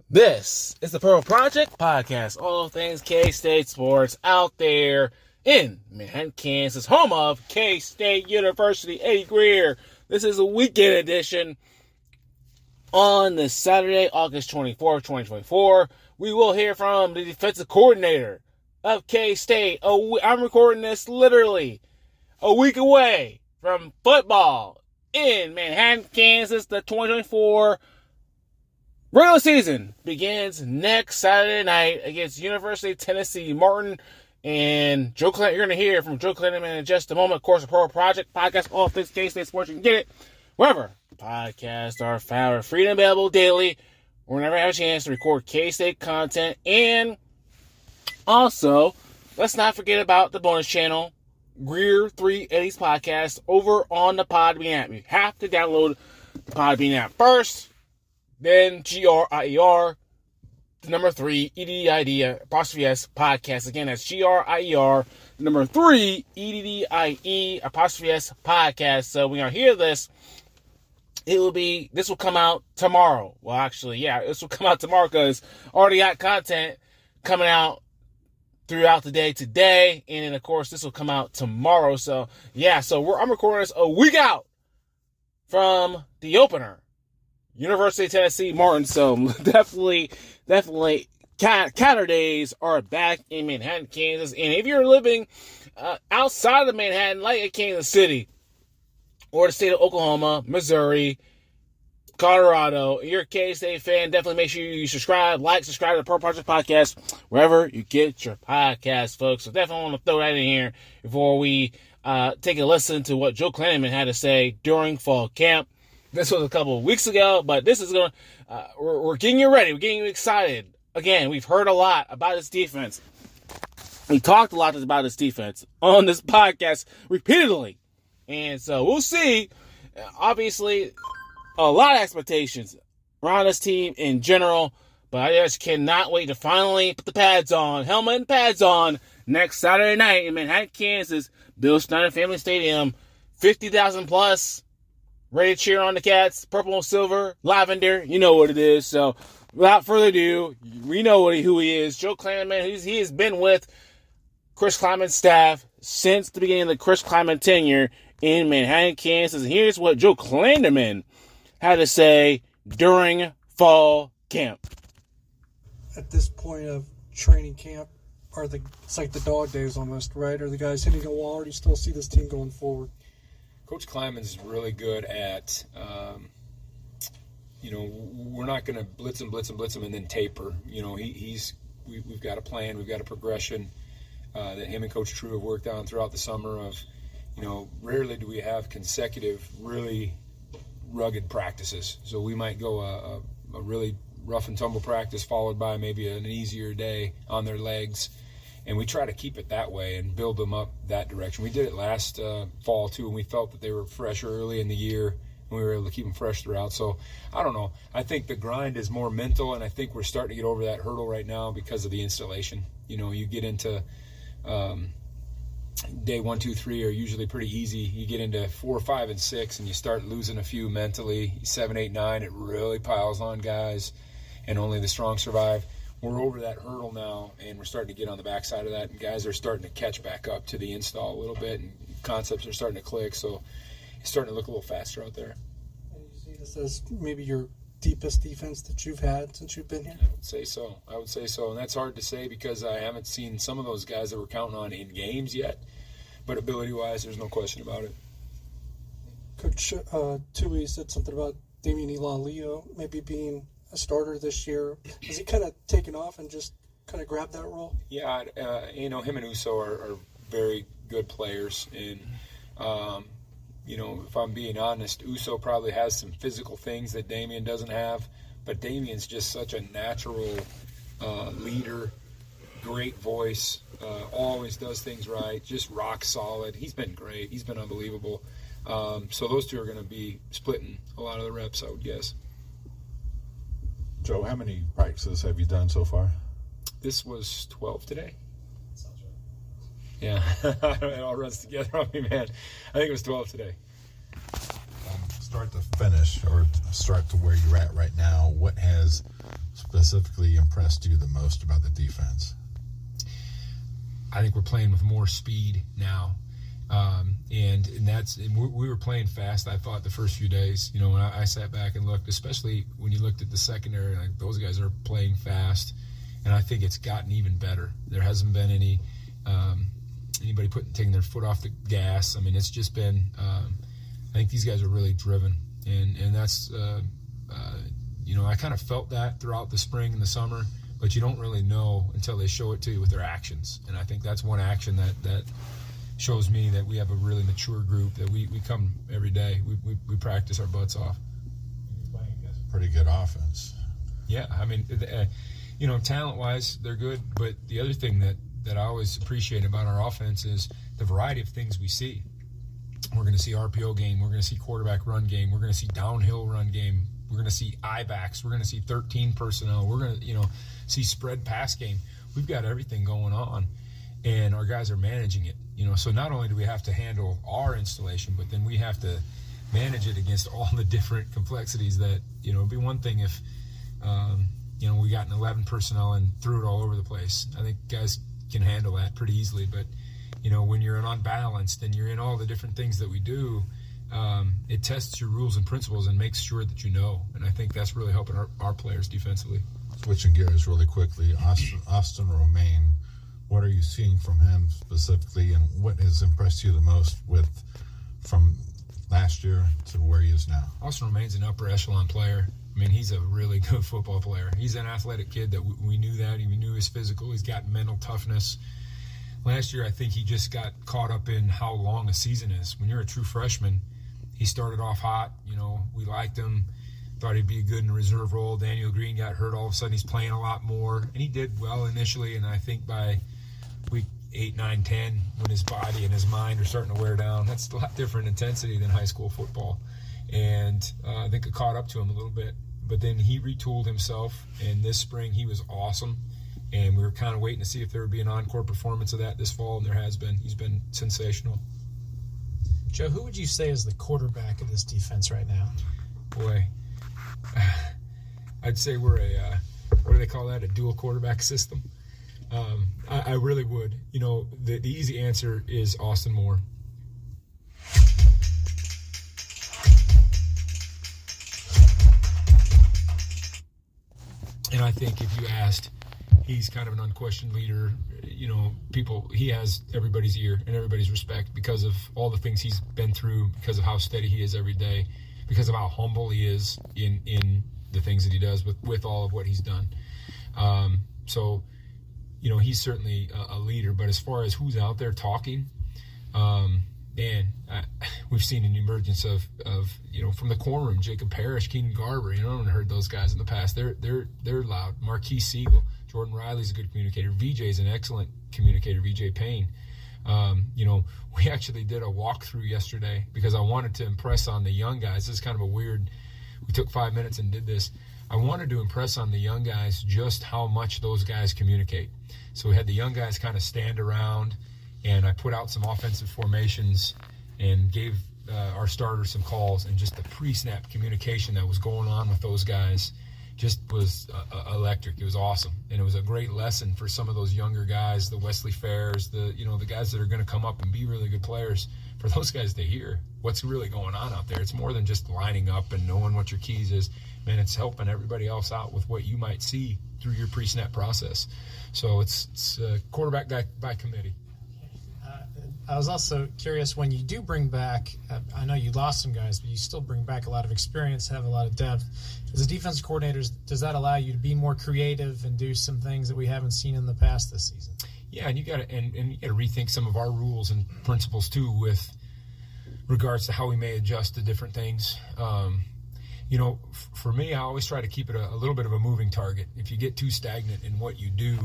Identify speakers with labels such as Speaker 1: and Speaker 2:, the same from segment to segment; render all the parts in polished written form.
Speaker 1: This is the Pearl Project Podcast. All things K-State sports out there in Manhattan, Kansas, home of K-State University. Eddie Greer. This is a weekend edition. On this Saturday, August 24th, 2024, we will hear from the defensive coordinator of K-State. I'm recording this literally a week away from football in Manhattan, Kansas. The 2024 regular season begins next Saturday night against University of Tennessee Martin. And Joe Clinton, you're going to hear from Joe Clinton in just a moment. Of course, the Pearl Project Podcast, all things K-State sports. You can get it wherever podcasts are found, free and available daily, or whenever I have a chance to record K-State content. And also, let's not forget about the bonus channel, Greer 3 Eddie's Podcast, over on the Podbean app. You have to download the Podbean app first, then GRIER, the number 3, EDDID, apostrophe S, podcast. Again, that's GRIER, the number 3, EDDIE, apostrophe S, podcast. So when you hear this, this will come out tomorrow. Well, actually, yeah, this will come out tomorrow because already got content coming out throughout the day today. And then, of course, this will come out tomorrow. So, yeah, I'm recording this a week out from the opener, University of Tennessee Martin. So, definitely, Catter Days are back in Manhattan, Kansas. And if you're living outside of Manhattan, like in Kansas City, or the state of Oklahoma, Missouri, Colorado, you're a K-State fan, definitely make sure you subscribe to the Pearl Project Podcast, wherever you get your podcast, folks. So definitely want to throw that in here before we take a listen to what Joe Klanman had to say during fall camp. This was a couple of weeks ago, but this is going to, we're getting you ready. We're getting you excited. Again, we've heard a lot about this defense. We talked a lot about this defense on this podcast repeatedly. And so we'll see. Obviously, a lot of expectations around this team in general. But I just cannot wait to finally put the pads on, helmet and pads on, next Saturday night in Manhattan, Kansas, Bill Snyder Family Stadium. 50,000 plus, ready to cheer on the Cats, purple and silver, lavender. You know what it is. So without further ado, we know who he is. Joe Klanman, he has been with Chris Klieman's staff since the beginning of the Chris Klieman tenure in Manhattan, Kansas. And here's what Joe Klanman had to say during fall camp.
Speaker 2: At this point of training camp, it's like the dog days almost, right? Are the guys hitting a wall, or do you still see this team going forward?
Speaker 3: Coach Klieman's really good at, we're not going to blitz him and then taper. We've got a plan, we've got a progression that him and Coach True have worked on throughout the summer of, rarely do we have consecutive, really rugged practices. So we might go a really rough and tumble practice followed by maybe an easier day on their legs. And we try to keep it that way and build them up that direction. We did it last fall, too, and we felt that they were fresh early in the year, and we were able to keep them fresh throughout. So, I don't know. I think the grind is more mental, and I think we're starting to get over that hurdle right now because of the installation. You get into day 1, 2, 3 are usually pretty easy. You get into 4, 5, and 6, and you start losing a few mentally. 7, 8, 9, it really piles on guys, and only the strong survive. We're over that hurdle now, and we're starting to get on the backside of that, and guys are starting to catch back up to the install a little bit, and concepts are starting to click, so it's starting to look a little faster out there.
Speaker 2: And you see this as maybe your deepest defense that you've had since you've been here?
Speaker 3: I would say so, and that's hard to say because I haven't seen some of those guys that we're counting on in games yet, but ability-wise, there's no question about it.
Speaker 2: Coach Tui said something about Damian Ilalio maybe being a starter this year. Has he kind of taken off and just kind of grabbed that role?
Speaker 3: Yeah, him and Uso are very good players, and if I'm being honest, Uso probably has some physical things that Damian doesn't have, but Damian's just such a natural leader, great voice, always does things right, just rock solid. He's been great. He's been unbelievable. So those two are going to be splitting a lot of the reps, I would guess.
Speaker 4: Joe, how many practices have you done so far?
Speaker 3: This was 12 today.
Speaker 5: Sounds right.
Speaker 3: Yeah, it all runs together on me, man. I think it was 12 today.
Speaker 4: Start to finish, or start to where you're at right now, what has specifically impressed you the most about the defense?
Speaker 3: I think we're playing with more speed now. And we were playing fast, I thought, the first few days. You know, when I sat back and looked, especially when you looked at the secondary, like, those guys are playing fast. And I think it's gotten even better. There hasn't been anybody taking their foot off the gas. I mean, it's just been, I think these guys are really driven. And that's, you know, I kind of felt that throughout the spring and the summer, but you don't really know until they show it to you with their actions. And I think that's one action that shows me that we have a really mature group, that we come every day. We practice our butts off.
Speaker 4: Pretty good offense.
Speaker 3: Yeah, I mean, you know, talent-wise, they're good. But the other thing that I always appreciate about our offense is the variety of things we see. We're going to see RPO game. We're going to see quarterback run game. We're going to see downhill run game. We're going to see I-backs. We're going to see 13 personnel. We're going to, you know, see spread pass game. We've got everything going on, and our guys are managing it. You know, so not only do we have to handle our installation, but then we have to manage it against all the different complexities that, you know, it'd be one thing if, you know, we got an 11 personnel and threw it all over the place. I think guys can handle that pretty easily. But, you know, when you're unbalanced and you're in all the different things that we do, it tests your rules and principles and makes sure that you know. And I think that's really helping our players defensively.
Speaker 4: Switching gears really quickly, Austin Romaine, what are you seeing from him specifically, and what has impressed you the most from last year to where he is now?
Speaker 3: Austin Romaine's an upper echelon player. I mean, he's a really good football player. He's an athletic kid that we knew that. We knew his physical. He's got mental toughness. Last year, I think he just got caught up in how long a season is. When you're a true freshman, he started off hot. You know, we liked him. Thought he'd be good in a reserve role. Daniel Green got hurt. All of a sudden, he's playing a lot more. And he did well initially. And I think by week 8, 9, 10, when his body and his mind are starting to wear down, that's a lot different intensity than high school football. And I think it caught up to him a little bit. But then he retooled himself, and this spring he was awesome. And we were kind of waiting to see if there would be an encore performance of that this fall, and there has been. He's been sensational.
Speaker 5: Joe, who would you say is the quarterback of this defense right now?
Speaker 3: Boy, I'd say we're what do they call that, a dual quarterback system? I really would. You know, the easy answer is Austin Moore. And I think if you asked, he's kind of an unquestioned leader. You know, he has everybody's ear and everybody's respect because of all the things he's been through, because of how steady he is every day, because of how humble he is in the things that he does with all of what he's done. So, you know, he's certainly a leader. But as far as who's out there talking, we've seen an emergence of you know, from the corner room, Jacob Parrish, Keenan Garber. You know, I haven't heard those guys in the past. They're loud. Marquise Siegel, Jordan Riley's a good communicator. VJ's an excellent communicator. VJ Payne. You know, we actually did a walkthrough yesterday because I wanted to impress on the young guys. This is kind of a weird. We took 5 minutes and did this. I wanted to impress on the young guys just how much those guys communicate. So we had the young guys kind of stand around, and I put out some offensive formations and gave our starters some calls, and just the pre-snap communication that was going on with those guys just was electric. It was awesome, and it was a great lesson for some of those younger guys, the Wesley Fairs, the guys that are going to come up and be really good players. For those guys to hear what's really going on out there, it's more than just lining up and knowing what your keys is. Man, it's helping everybody else out with what you might see through your pre-snap process. So it's quarterback by committee.
Speaker 5: I was also curious, when you do bring back, I know you lost some guys, but you still bring back a lot of experience, have a lot of depth. As a defensive coordinator, does that allow you to be more creative and do some things that we haven't seen in the past this season?
Speaker 3: Yeah, and you got to rethink some of our rules and principles too, with regards to how we may adjust to different things. You know, for me, I always try to keep it a little bit of a moving target. If you get too stagnant in what you do,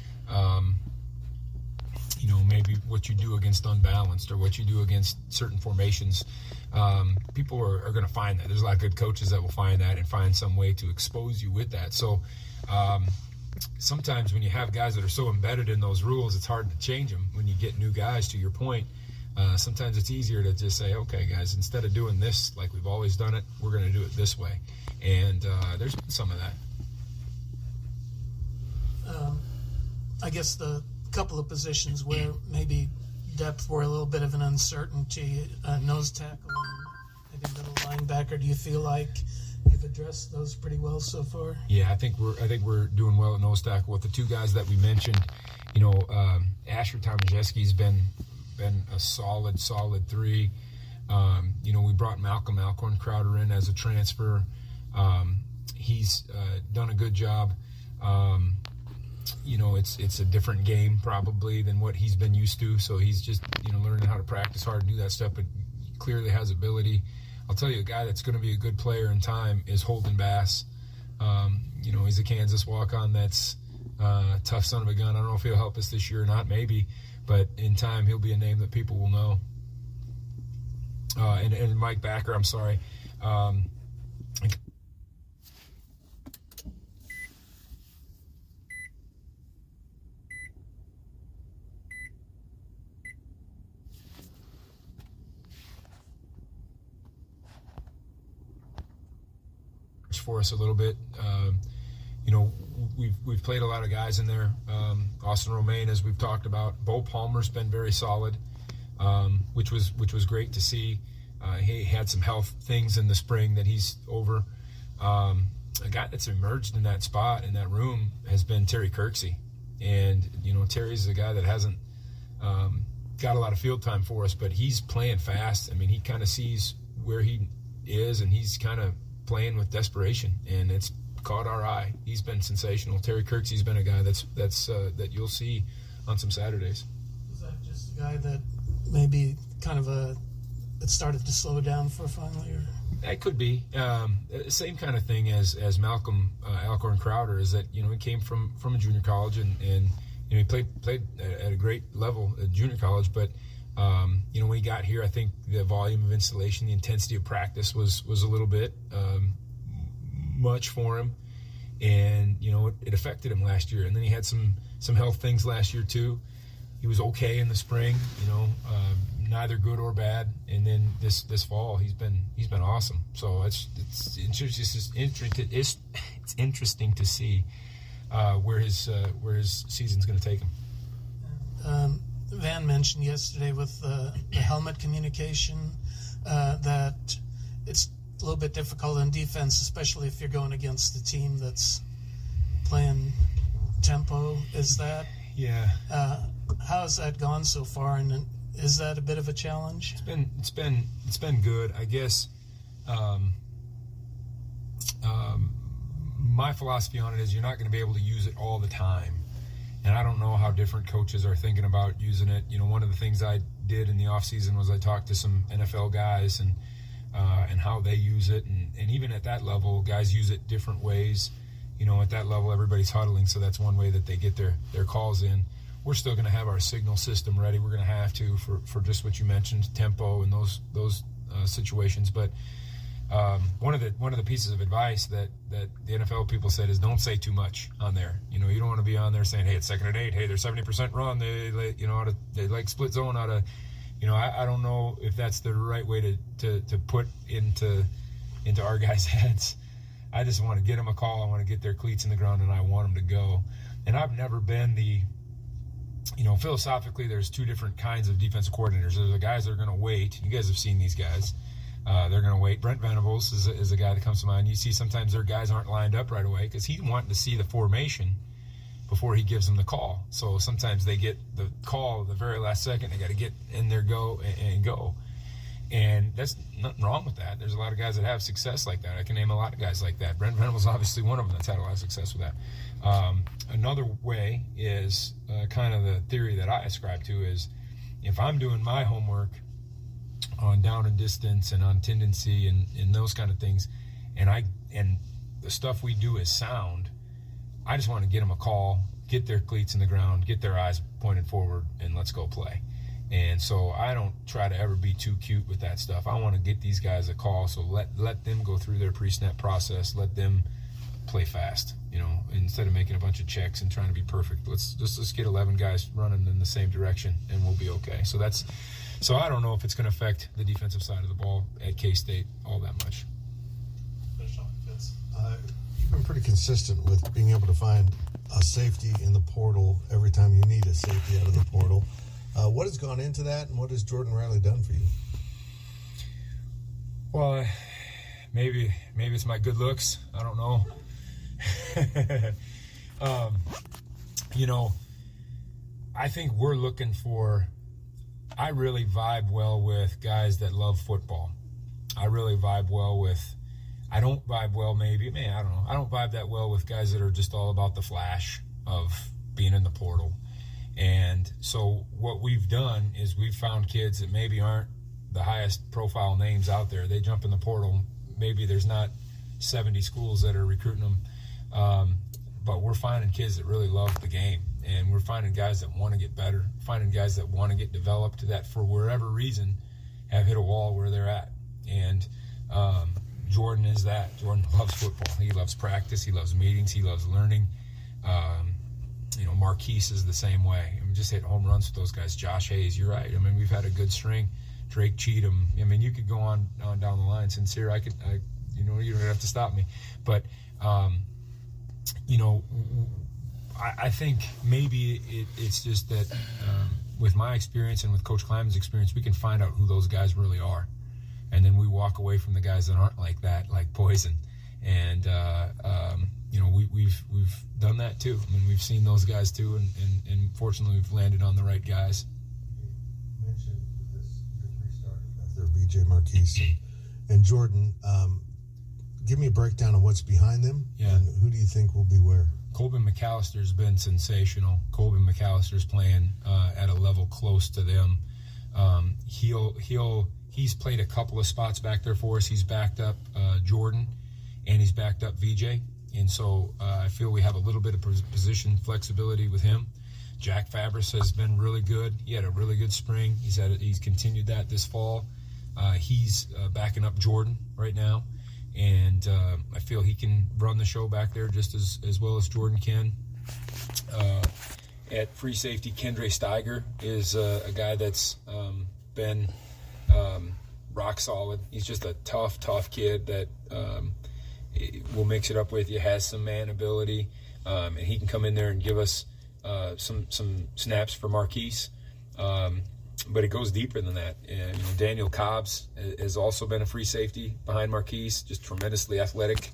Speaker 3: you know, maybe what you do against unbalanced or what you do against certain formations, people are going to find that. There's a lot of good coaches that will find that and find some way to expose you with that. So sometimes when you have guys that are so embedded in those rules, it's hard to change them. When you get new guys, to your point, sometimes it's easier to just say, okay, guys, instead of doing this like we've always done it, we're going to do it this way. And there's been some of that.
Speaker 2: I guess the couple of positions where maybe depth were a little bit of an uncertainty, nose tackle and maybe middle linebacker. Do you feel like you've addressed those pretty well so far?
Speaker 3: Yeah, I think we're doing well at nose tackle with the two guys that we mentioned. Asher Tomaszewski's been a solid 3. We brought Malcolm Alcorn-Crowder in as a transfer. He's done a good job. It's a different game probably than what he's been used to. So he's just, learning how to practice hard and do that stuff, but he clearly has ability. I'll tell you, a guy that's going to be a good player in time is Holden Bass. He's a Kansas walk-on that's a tough son of a gun. I don't know if he'll help us this year or not, maybe, but in time he'll be a name that people will know. And Mike Backer, I'm sorry. For us a little bit. We've played a lot of guys in there. Austin Romaine, as we've talked about. Bo Palmer's been very solid, which was great to see. He had some health things in the spring that he's over. A guy that's emerged in that spot, in that room, has been Terry Kirksey. And, Terry's a guy that hasn't got a lot of field time for us, but he's playing fast. I mean, he kind of sees where he is, and he's kind of playing with desperation, and it's caught our eye. He's been sensational. Terry Kirksey's been a guy that you'll see on some Saturdays.
Speaker 2: Is that just a guy that maybe kind of it started to slow down for finally? Or?
Speaker 3: It could be. Same kind of thing as Malcolm Alcorn-Crowder, is that, he came from a junior college and he played at a great level at junior college, but when he got here, I think the volume of installation, the intensity of practice was a little bit much for him, and it affected him last year. And then he had some health things last year too. He was okay in the spring, neither good or bad. And then this fall, he's been awesome. So it's interesting to see where his season's going to take him.
Speaker 2: Van mentioned yesterday with the helmet communication that it's a little bit difficult in defense, especially if you're going against the team that's playing tempo. Is that?
Speaker 3: Yeah.
Speaker 2: How has that gone so far, and is that a bit of a challenge?
Speaker 3: It's been good, I guess. My philosophy on it is you're not going to be able to use it all the time. And I don't know how different coaches are thinking about using it. One of the things I did in the offseason was I talked to some NFL guys and how they use it. And even at that level, guys use it different ways. At that level, everybody's huddling, so that's one way that they get their calls in. We're still going to have our signal system ready. We're going to have to for just what you mentioned, tempo and those situations. But one of the pieces of advice that the NFL people said is don't say too much on there. You don't want to be on there saying, hey, it's 2nd and 8. Hey, they're 70% run. They like split zone out of. I don't know if that's the right way to put into our guys' heads. I just want to get them a call. I want to get their cleats in the ground, and I want them to go. And I've never been philosophically, there's two different kinds of defensive coordinators. There's the guys that are going to wait. You guys have seen these guys. They're going to wait. Brent Venables is a guy that comes to mind. You see sometimes their guys aren't lined up right away because he's wanting to see the formation before he gives them the call. So sometimes they get the call at the very last second. They got to get in there, go. And that's nothing wrong with that. There's a lot of guys that have success like that. I can name a lot of guys like that. Brent Venables is obviously one of them that's had a lot of success with that. Another way is kind of the theory that I ascribe to is if I'm doing my homework on down and distance and on tendency and those kind of things, and the stuff we do is sound, I just want to get them a call, get their cleats in the ground, get their eyes pointed forward, and let's go play. And so I don't try to ever be too cute with that stuff. I want to get these guys a call, so let them go through their pre-snap process. Let them play fast, instead of making a bunch of checks and trying to be perfect. Let's get 11 guys running in the same direction, and we'll be okay. So I don't know if it's going to affect the defensive side of the ball at K-State all that much.
Speaker 6: You've been pretty consistent with being able to find a safety in the portal every time you need a safety out of the portal. What has gone into that, and what has Jordan Riley done for you?
Speaker 3: Well, maybe it's my good looks. I don't know. I think we're looking for. I really vibe well with guys that love football. I really vibe well with. I don't vibe well, maybe. I don't know. I don't vibe that well with guys that are just all about the flash of being in the portal. And so what we've done is we've found kids that maybe aren't the highest profile names out there. They jump in the portal. Maybe there's not 70 schools that are recruiting them. But we're finding kids that really love the game. And we're finding guys that want to get better, finding guys that want to get developed, that for whatever reason have hit a wall where they're at. And Jordan is that. Jordan loves football. He loves practice. He loves meetings. He loves learning. Marquise is the same way. Just hit home runs with those guys. Josh Hayes, you're right. We've had a good string. Drake Cheatham. You could go on down the line. Sincere, you don't have to stop me. But, I think maybe it's just that with my experience and with Coach Kleiman's experience, we can find out who those guys really are. And then we walk away from the guys that aren't like that, like poison. And, we've done that too. We've seen those guys too, and fortunately we've landed on the right guys.
Speaker 6: You mentioned the three starters back there, BJ, Marquise, and Jordan. Give me a breakdown of what's behind them, and who do you think will be where?
Speaker 3: Colbin McAllister's been sensational. Colbin McAllister's playing at a level close to them. He's played a couple of spots back there for us. He's backed up Jordan, and he's backed up VJ. And so I feel we have a little bit of position flexibility with him. Jack Fabris has been really good. He had a really good spring. He's continued that this fall. He's backing up Jordan right now. And I feel he can run the show back there just as well as Jordan can. At free safety, Kendre Steiger is a guy that's been rock solid. He's just a tough kid that will mix it up with you, has some man ability, and he can come in there and give us some snaps for Marquise. But it goes deeper than that. And, Daniel Cobbs has also been a free safety behind Marquise, just tremendously athletic,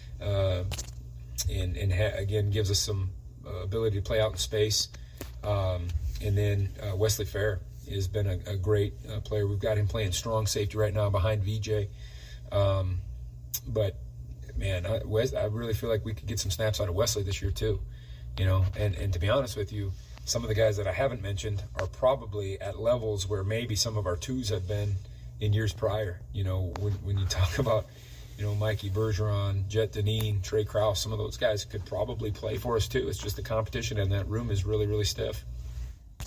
Speaker 3: and again gives us some ability to play out in space. And then Wesley Fair has been a great player. We've got him playing strong safety right now behind VJ. But man, I really feel like we could get some snaps out of Wesley this year too. And to be honest with you, some of the guys that I haven't mentioned are probably at levels where maybe some of our twos have been in years prior. When you talk about, Mikey Bergeron, Jet Deneen, Trey Krause, some of those guys could probably play for us too. It's just the competition in that room is really, really stiff.